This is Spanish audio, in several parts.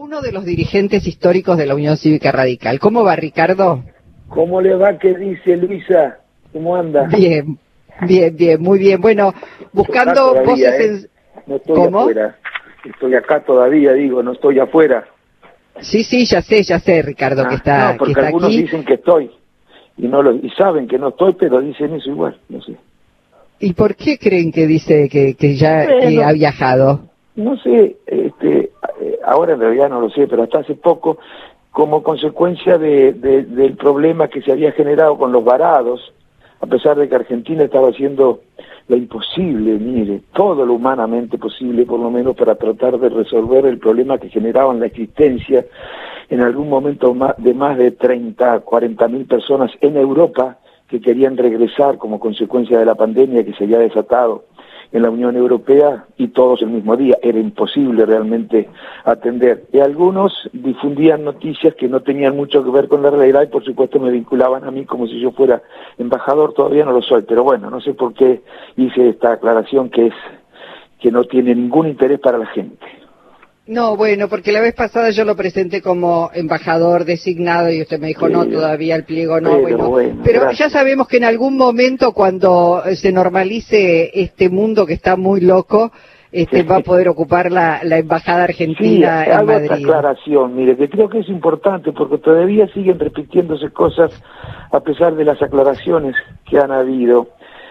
uno de los dirigentes históricos de la Unión Cívica Radical. ¿Cómo va, Ricardo? ¿Cómo le va? ¿Qué dice Luisa? ¿Cómo anda? Bien, muy bien. Bueno, buscando voces No estoy afuera. Estoy acá todavía, digo, no estoy afuera. Sí, ya sé, Ricardo, que está, no, porque que está algunos aquí. dicen que estoy y saben que no estoy, pero dicen eso igual, no sé. ¿Y por qué creen que dice que ya Bueno, ha viajado? No sé, ahora en realidad no lo sé, pero hasta hace poco, como consecuencia del problema que se había generado con los varados, a pesar de que Argentina estaba haciendo lo imposible, mire, todo lo humanamente posible, por lo menos para tratar de resolver el problema que generaban la existencia en algún momento de más de 30, 40 mil personas en Europa que querían regresar como consecuencia de la pandemia que se había desatado en la Unión Europea, y todos el mismo día. Era imposible realmente atender. Y algunos difundían noticias que no tenían mucho que ver con la realidad y por supuesto me vinculaban a mí como si yo fuera embajador. Todavía no lo soy, pero bueno, no sé por qué hice esta aclaración que no tiene ningún interés para la gente. No, bueno, porque la vez pasada yo lo presenté como embajador designado y usted me dijo, no, todavía el pliego no, bueno. Pero gracias. Ya sabemos que en algún momento cuando se normalice este mundo que está muy loco, va a poder ocupar la embajada argentina en Madrid. Esta aclaración, mire, que creo que es importante porque todavía siguen repitiéndose cosas a pesar de las aclaraciones que han habido.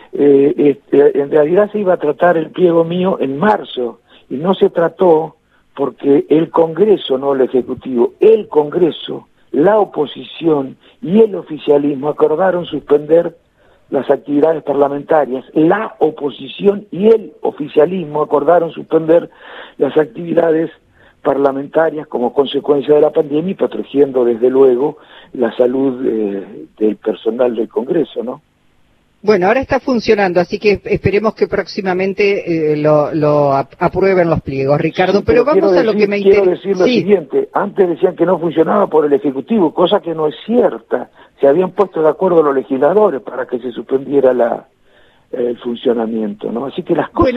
En realidad se iba a tratar el pliego mío en marzo y no se trató porque el Congreso, no el Ejecutivo, el Congreso, la oposición y el oficialismo acordaron suspender las actividades parlamentarias. La oposición y el oficialismo acordaron suspender las actividades parlamentarias como consecuencia de la pandemia y protegiendo desde luego la salud del personal del Congreso, ¿no? Bueno, ahora está funcionando, así que esperemos que próximamente lo aprueben los pliegos, Ricardo. Sí, pero vamos a lo que me interesa. Quiero decir lo siguiente, antes decían que no funcionaba por el Ejecutivo, cosa que no es cierta. Se habían puesto de acuerdo los legisladores para que se suspendiera el funcionamiento, ¿no? Así que las cosas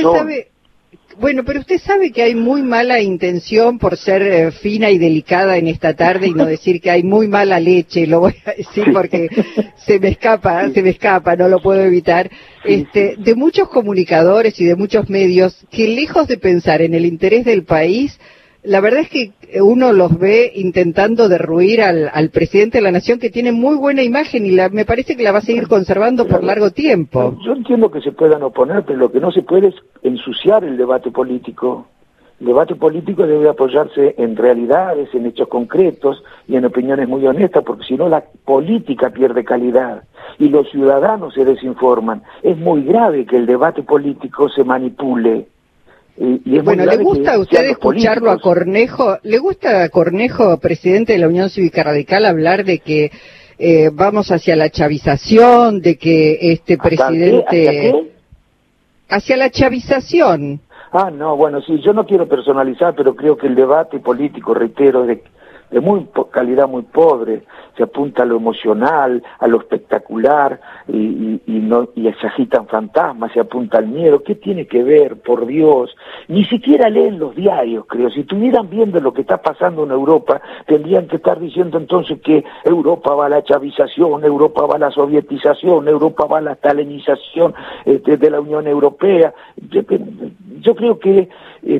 pero usted sabe que hay muy mala intención por ser fina y delicada en esta tarde y no decir que hay muy mala leche, lo voy a decir porque se me escapa, no lo puedo evitar, de muchos comunicadores y de muchos medios que lejos de pensar en el interés del país, la verdad es que uno los ve intentando derruir al presidente de la Nación, que tiene muy buena imagen y me parece que la va a seguir conservando por largo tiempo. Yo entiendo que se puedan oponer, pero lo que no se puede es ensuciar el debate político. El debate político debe apoyarse en realidades, en hechos concretos y en opiniones muy honestas, porque si no la política pierde calidad y los ciudadanos se desinforman. Es muy grave que el debate político se manipule. Bueno, ¿le gusta a usted escucharlo a Cornejo? ¿Le gusta a Cornejo, presidente de la Unión Cívica Radical, hablar de que vamos hacia la chavización, de que este presidente... ¿Hacia la chavización? No, bueno, sí, yo no quiero personalizar, pero creo que el debate político, reitero, de calidad muy pobre, se apunta a lo emocional, a lo espectacular, y se agitan fantasmas, se apunta al miedo. ¿Qué tiene que ver, por Dios? Ni siquiera leen los diarios, creo. Si estuvieran viendo lo que está pasando en Europa, tendrían que estar diciendo entonces que Europa va a la chavización, Europa va a la sovietización, Europa va a la stalinización de la Unión Europea. Yo creo que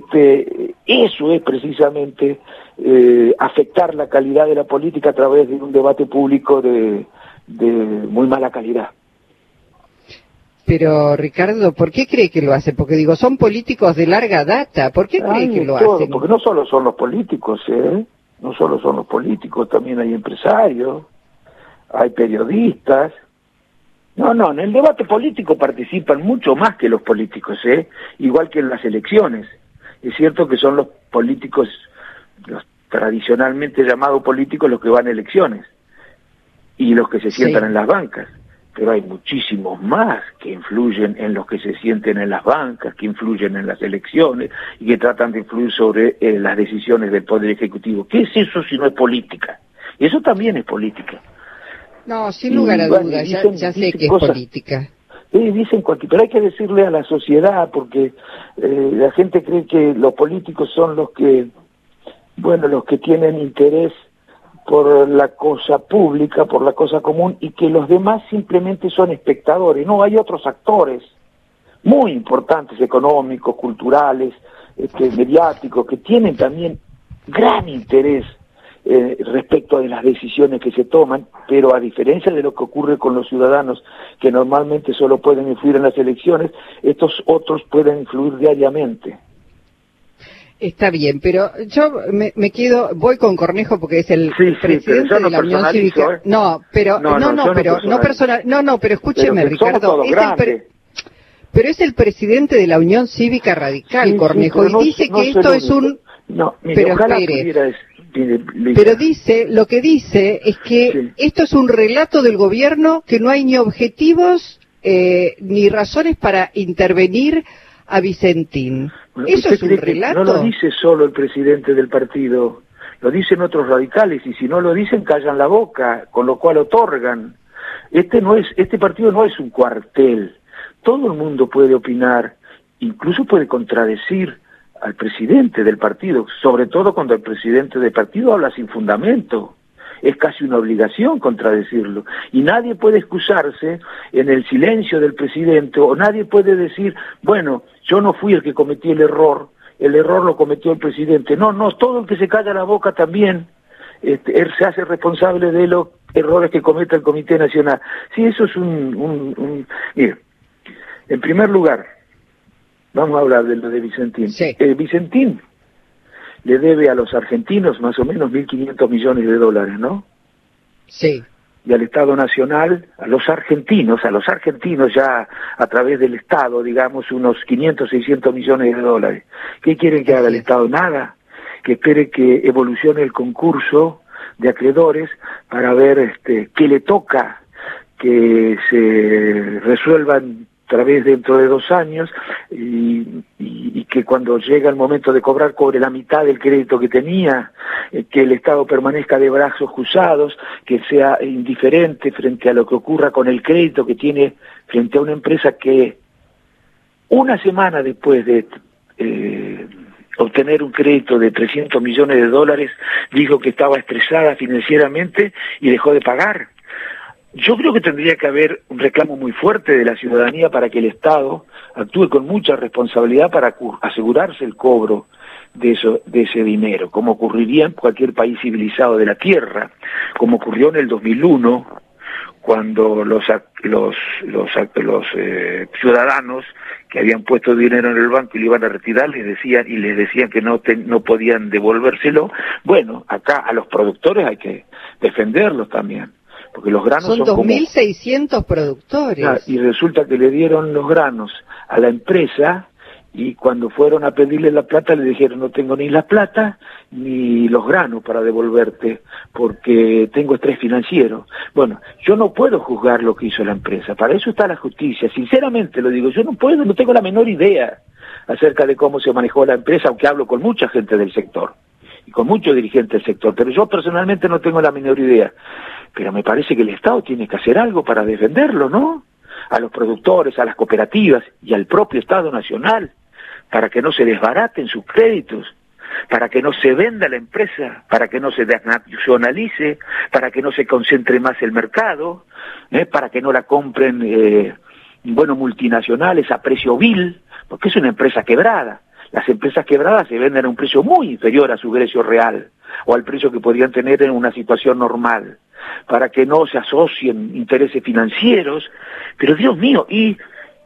eso es precisamente afectar la calidad de la política a través de un debate público de muy mala calidad. Pero, Ricardo, ¿por qué cree que lo hace? Porque digo, son políticos de larga data. ¿Por qué cree que lo hacen? Porque no solo son los políticos, no solo son los políticos, también hay empresarios, hay periodistas. No, en el debate político participan mucho más que los políticos, igual que en las elecciones. Es cierto que son los políticos, los tradicionalmente llamados políticos, los que van a elecciones y los que se sientan en las bancas, pero hay muchísimos más que influyen en los que se sienten en las bancas, que influyen en las elecciones y que tratan de influir sobre las decisiones del Poder Ejecutivo. ¿Qué es eso si no es política? Y eso también es política. No, sin lugar a dudas, ya sé que es política. Dicen pero hay que decirle a la sociedad, porque la gente cree que los políticos son los que bueno, los que tienen interés por la cosa pública, por la cosa común, y que los demás simplemente son espectadores. No, hay otros actores muy importantes, económicos, culturales, mediáticos, que tienen también gran interés respecto de las decisiones que se toman, pero a diferencia de lo que ocurre con los ciudadanos, que normalmente solo pueden influir en las elecciones, estos otros pueden influir diariamente. Está bien, pero yo me quedo, voy con Cornejo porque es el presidente de la Unión Cívica. No, pero pero escúcheme, pero Ricardo, pero es el presidente de la Unión Cívica Radical, Cornejo, y dice que esto es un... No, mire, pero espere. Pero lo que dice es que esto es un relato del gobierno, que no hay ni objetivos ni razones para intervenir a Vicentín. Bueno, ¿Eso es un relato? No lo dice solo el presidente del partido, lo dicen otros radicales, y si no lo dicen callan la boca, con lo cual otorgan. Este partido no es un cuartel, todo el mundo puede opinar, incluso puede contradecir al presidente del partido, sobre todo cuando el presidente del partido habla sin fundamento. Es casi una obligación contradecirlo, y nadie puede excusarse en el silencio del presidente, o nadie puede decir, bueno, yo no fui el que cometí el error lo cometió el presidente. No, todo el que se calla la boca también él se hace responsable de los errores que cometa el Comité Nacional. Sí, eso es Mire, en primer lugar, vamos a hablar de lo de Vicentín. Sí. Vicentín le debe a los argentinos más o menos 1.500 millones de dólares, ¿no? Sí. Y al Estado Nacional, a los argentinos ya a través del Estado, digamos, unos 500, 600 millones de dólares. ¿Qué quieren que haga el Estado? Nada. Que espere que evolucione el concurso de acreedores para ver qué le toca, que se resuelvan otra vez dentro de 2 años, y que cuando llega el momento de cobrar, cobre la mitad del crédito que tenía, que el Estado permanezca de brazos cruzados, que sea indiferente frente a lo que ocurra con el crédito que tiene frente a una empresa que una semana después de obtener un crédito de 300 millones de dólares, dijo que estaba estresada financieramente y dejó de pagar. Yo creo que tendría que haber un reclamo muy fuerte de la ciudadanía para que el Estado actúe con mucha responsabilidad para asegurarse el cobro de ese dinero, como ocurriría en cualquier país civilizado de la Tierra, como ocurrió en el 2001, cuando los ciudadanos que habían puesto dinero en el banco y lo iban a retirar les decían que no podían devolvérselo. Bueno, acá a los productores hay que defenderlos también, porque los granos son 2.600 productores. Y resulta que le dieron los granos a la empresa, y cuando fueron a pedirle la plata le dijeron: no tengo ni la plata ni los granos para devolverte porque tengo estrés financiero. Bueno, yo no puedo juzgar lo que hizo la empresa, para eso está la justicia, sinceramente lo digo, yo no tengo la menor idea acerca de cómo se manejó la empresa, aunque hablo con mucha gente del sector y con muchos dirigentes del sector, pero yo personalmente no tengo la menor idea. Pero me parece que el Estado tiene que hacer algo para defenderlo, ¿no? A los productores, a las cooperativas y al propio Estado Nacional, para que no se desbaraten sus créditos, para que no se venda la empresa, para que no se desnacionalice, para que no se concentre más el mercado, para que no la compren multinacionales a precio vil, porque es una empresa quebrada. Las empresas quebradas se venden a un precio muy inferior a su precio real, o al precio que podrían tener en una situación normal, para que no se asocien intereses financieros. Pero Dios mío, y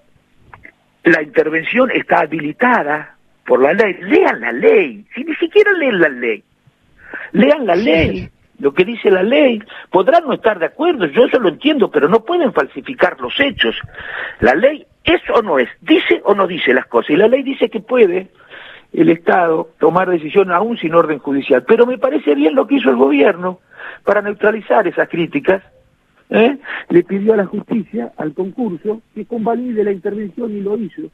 la intervención está habilitada por la ley. Lean la ley, si ni siquiera leen la ley. Lean la ley, lo que dice la ley. Podrán no estar de acuerdo, yo eso lo entiendo, pero no pueden falsificar los hechos. La ley es o no es, dice o no dice las cosas, y la ley dice que puede el Estado tomar decisión aún sin orden judicial. Pero me parece bien lo que hizo el gobierno para neutralizar esas críticas. Le pidió a la justicia, al concurso, que convalide la intervención, y lo hizo.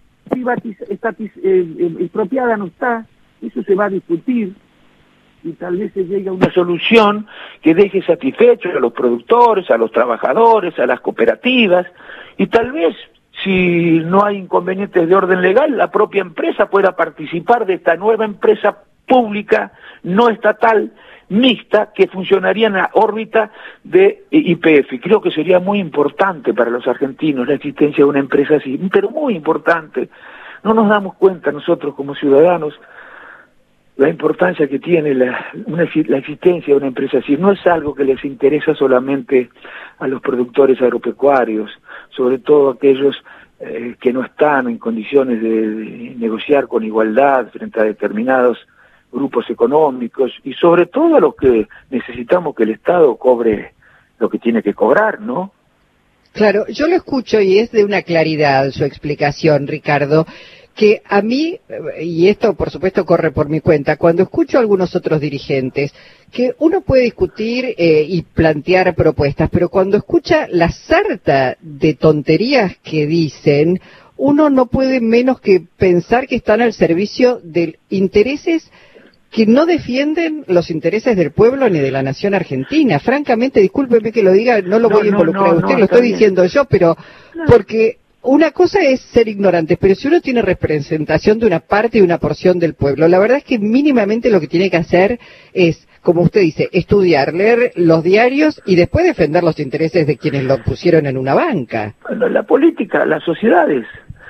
Expropiada no está, eso se va a discutir, y tal vez se llegue a una solución que deje satisfechos a los productores, a los trabajadores, a las cooperativas, y tal vez, si no hay inconvenientes de orden legal, la propia empresa pueda participar de esta nueva empresa pública, no estatal, mixta, que funcionaría en la órbita de YPF. Creo que sería muy importante para los argentinos la existencia de una empresa así, pero muy importante. No nos damos cuenta nosotros como ciudadanos la importancia que tiene la existencia de una empresa así. No es algo que les interesa solamente a los productores agropecuarios, sobre todo aquellos que no están en condiciones de negociar con igualdad frente a determinados grupos económicos, y sobre todo a los que necesitamos que el Estado cobre lo que tiene que cobrar, ¿no? Claro, yo lo escucho y es de una claridad su explicación, Ricardo, que a mí, y esto por supuesto corre por mi cuenta, cuando escucho a algunos otros dirigentes, que uno puede discutir y plantear propuestas, pero cuando escucha la sarta de tonterías que dicen, uno no puede menos que pensar que están al servicio de intereses que no defienden los intereses del pueblo ni de la nación argentina. Francamente, discúlpeme que lo diga, no lo voy a involucrar a usted, lo estoy diciendo yo, pero porque una cosa es ser ignorante, pero si uno tiene representación de una parte y una porción del pueblo, la verdad es que mínimamente lo que tiene que hacer es, como usted dice, estudiar, leer los diarios y después defender los intereses de quienes lo pusieron en una banca. Bueno, la política, las sociedades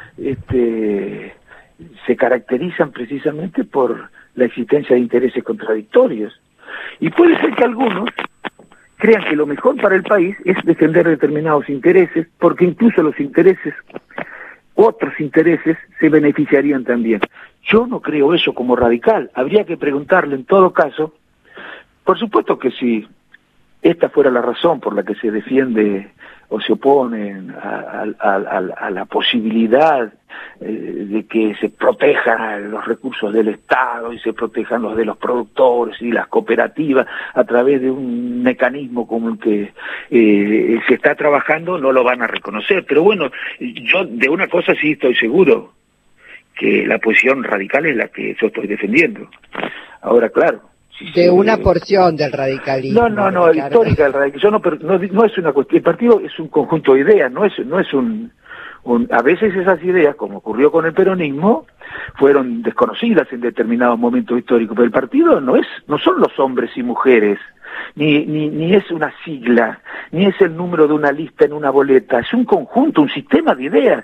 se caracterizan precisamente por la existencia de intereses contradictorios. Y puede ser que algunos crean que lo mejor para el país es defender determinados intereses, porque incluso los intereses, otros intereses, se beneficiarían también. Yo no creo eso como radical. Habría que preguntarle en todo caso, por supuesto que si esta fuera la razón por la que se defiende o se oponen a la posibilidad de que se protejan los recursos del Estado y se protejan los de los productores y las cooperativas a través de un mecanismo como el que se está trabajando, no lo van a reconocer. Pero bueno, yo de una cosa sí estoy seguro, que la posición radical es la que yo estoy defendiendo. Ahora, claro, de una porción del radicalismo. No, histórica del radicalismo. No es una cuestión. El partido es un conjunto de ideas, no es un. A veces esas ideas, como ocurrió con el peronismo, fueron desconocidas en determinados momentos históricos. Pero el partido no son los hombres y mujeres, ni es una sigla, ni es el número de una lista en una boleta. Es un conjunto, un sistema de ideas,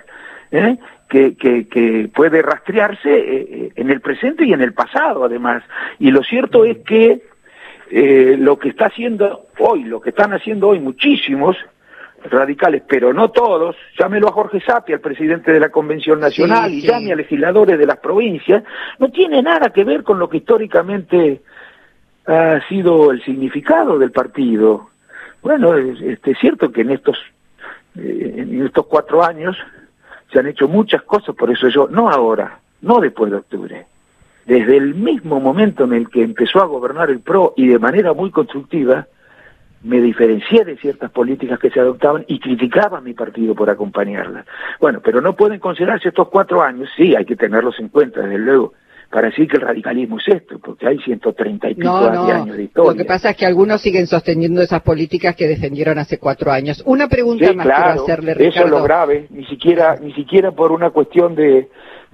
que puede rastrearse en el presente y en el pasado, además. Y lo cierto es que lo que están haciendo hoy muchísimos radicales, pero no todos, llámelo a Jorge Sapi, al presidente de la Convención Nacional, y llame a legisladores de las provincias, no tiene nada que ver con lo que históricamente ha sido el significado del partido. Bueno, es cierto que en estos 4 años se han hecho muchas cosas, por eso yo, no ahora, no después de octubre, desde el mismo momento en el que empezó a gobernar el PRO y de manera muy constructiva, me diferencié de ciertas políticas que se adoptaban y criticaba a mi partido por acompañarlas. Bueno, pero no pueden considerarse estos 4 años, sí, hay que tenerlos en cuenta, desde luego, para decir que el radicalismo es esto, porque hay 130 y pico de años de historia. Lo que pasa es que algunos siguen sosteniendo esas políticas que defendieron hace 4 años. Una pregunta más quiero hacerle, Ricardo. Eso es lo grave, ni siquiera por una cuestión de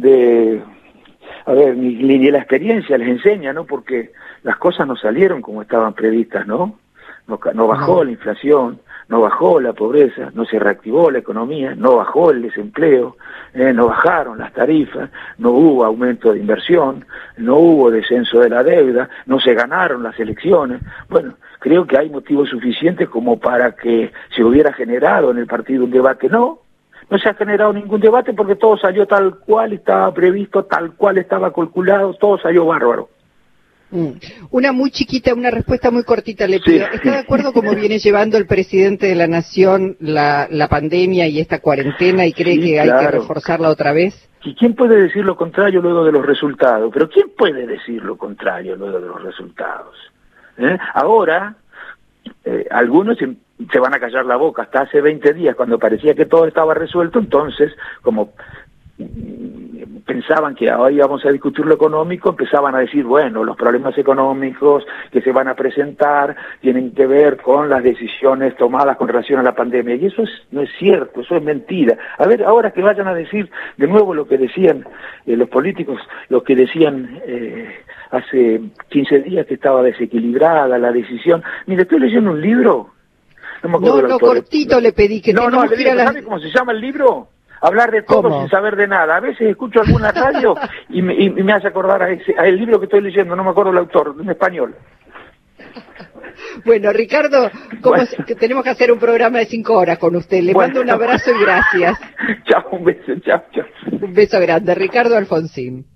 a ver, ni la experiencia les enseña, ¿no? Porque las cosas no salieron como estaban previstas, ¿no? No bajó la inflación, no bajó la pobreza, no se reactivó la economía, no bajó el desempleo, no bajaron las tarifas, no hubo aumento de inversión, no hubo descenso de la deuda, no se ganaron las elecciones. Bueno, creo que hay motivos suficientes como para que se hubiera generado en el partido un debate. No se ha generado ningún debate porque todo salió tal cual estaba previsto, tal cual estaba calculado, todo salió bárbaro. Una muy chiquita, una respuesta muy cortita le pido. Sí. ¿Está de acuerdo cómo viene llevando el presidente de la Nación la pandemia y esta cuarentena y cree que hay que reforzarla otra vez? ¿Y quién puede decir lo contrario luego de los resultados? Pero ¿quién puede decir lo contrario luego de los resultados? Ahora, algunos se van a callar la boca. Hasta hace 20 días, cuando parecía que todo estaba resuelto, entonces, como pensaban que ahora íbamos a discutir lo económico, empezaban a decir, bueno, los problemas económicos que se van a presentar tienen que ver con las decisiones tomadas con relación a la pandemia. Y eso no es cierto, eso es mentira. A ver, ahora que vayan a decir de nuevo lo que decían los políticos, lo que decían hace 15 días que estaba desequilibrada la decisión. Mire, estoy leyendo un libro. No, cortito le pedí que no, le digo, ¿sabe cómo se llama el libro? Hablar de todo sin saber de nada. A veces escucho alguna radio y me hace acordar a el libro que estoy leyendo, no me acuerdo el autor, en español. Bueno, Ricardo, tenemos que hacer un programa de 5 horas con usted. Le mando un abrazo y gracias. Chao, un beso, chao. Un beso grande. Ricardo Alfonsín.